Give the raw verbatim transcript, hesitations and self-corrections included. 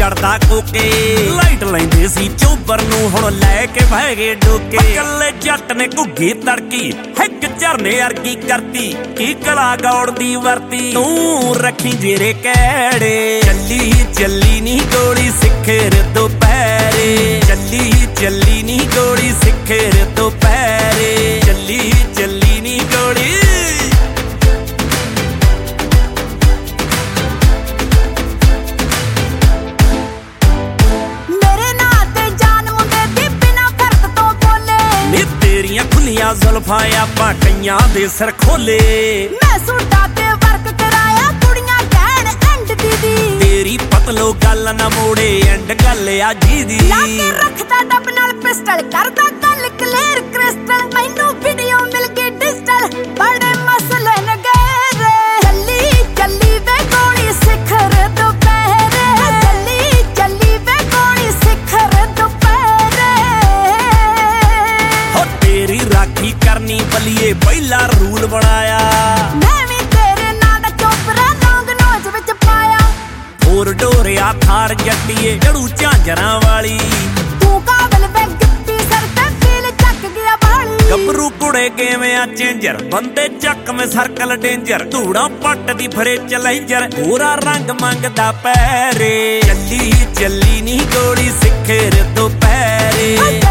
ਚੜਦਾ ਕੋਕੇ ਲਾਈਟ ਲੈਂਦੇ ਸੀ ਚੋਬਰ ਨੂੰ ਹੁਣ ਲੈ ਕੇ ਬਹਿ ਗਏ ਡੋਕੇ ਕੱਲੇ ਜੱਟ ਨੇ ਘੁੱਗੀ ਤੜਕੀ ਇੱਕ ਝਰਨੇ ਅਰਗੀ ਕਰਤੀ ਕੀ ਕਲਾ ਗੌੜ ਦੀ ਵਰਤੀ ਤੂੰ ਰੱਖੀ ਜੇਰੇ ਕਹਿੜੇ ਚੱਲੀ ਚੱਲੀ ਨੀ ਗੋਲੀ ਸਿੱਖਰ ਦੁਪਹਿਰੇ ਚੱਲੀ ਚੱਲੀ ਨੀ ਗੋਲੀ ਸਿੱਖਰ ਦੁਪਹਿਰੇ ਚੱਲੀ ਚੱਲੀ ਨੀ ਗੋਲੀ ਖੁੱਲੀਆਂ ਜ਼ੁਲਫਾਂ ਆਪਾਂ ਕਈਆਂ ਦੇ ਸਿਰ ਖੋਲੇ ਮੈਂ ਸੂਟਾਂ ਤੇ ਵਰਕ ਕਰਾਇਆ ਕੁੜੀਆਂ ਕਹਿਣ ਐਂਡ ਦੀਦੀ ਤੇਰੀ ਪਤਲੋ ਗੱਲ ਨਾ ਮੋੜੇ ਐਂਡ ਗੱਲ ਆ ਜੀ ਦੀ ਲਾ ਕੇ ਰੱਖਦਾ ਡੱਬ ਨਾਲ ਪਿਸਟਲ ਕਰਦਾ ਗੱਲ ਕਲੀਅਰ ਕ੍ਰਿਸਟਲ ਮੈਨੂੰ ਵੀਡੀਓ ਮਿਲ ਗਈ ਡਿਜੀਟਲ ਬੜੇ ਮਸਲੇ ਨੇ ਗੇਰੇ ਚੱਲੀ ਚੱਲੀ ਵੇ ਗੋਲੀ ਸਿਖਰ ਦੁਪਹਿਰੇ ਚੱਲੀ ਚੱਲੀ ਵੇ ਗੋਲੀ ਸਿਖਰ ਦੁਪਹਿਰੇ ਹੋ ਤੇਰੀ ਰਾਖੀ ਕਰਨੀ ਬਲੀਏ ਪਹਿਲਾ ਰੂਲ ਬਣਾਇਆ ਮੈਂ ਵੀ ਤੇਰੇ ਨਾਂ ਦਾ ਚੋਪਰਾ ਲੌਂਗ ਨੋਜ ਵਿੱਚ ਪਾਇਆ ਹੋਰ ਡੋਰਿਆ ਥਾਰ ਜੱਟੀਏ ਜੜੂ ਝਾਂਜਰਾਂ ਵਾਲੀ ਤੂੰ ਕਾਬਲ ਵੇ ਗਿੱਪੀ ਸਰ ਤੇ ਫੀਲ ਚੱਕ ਗਿਆ ਬਾਲੀ ਗੱਭਰੂ ਕੁੜੇ ਕਿਵੇਂ ਆ ਚੇਂਜਰ ਬੰਦੇ ਚੱਕ ਮੇ ਸਰਕਲ ਡੇਂਜਰ ਧੂੜਾ ਪੱਟ ਦੀ ਫਰੇ ਚਲੈਂਜਰ ਪੂਰਾ ਰੰਗ ਮੰਗਦਾ ਪੈਰੇ ਚੱਲੀ ਚੱਲੀ ਨੀ ਗੋਲੀ ਸਿੱਖਰ ਦੁਪਹਿਰੇ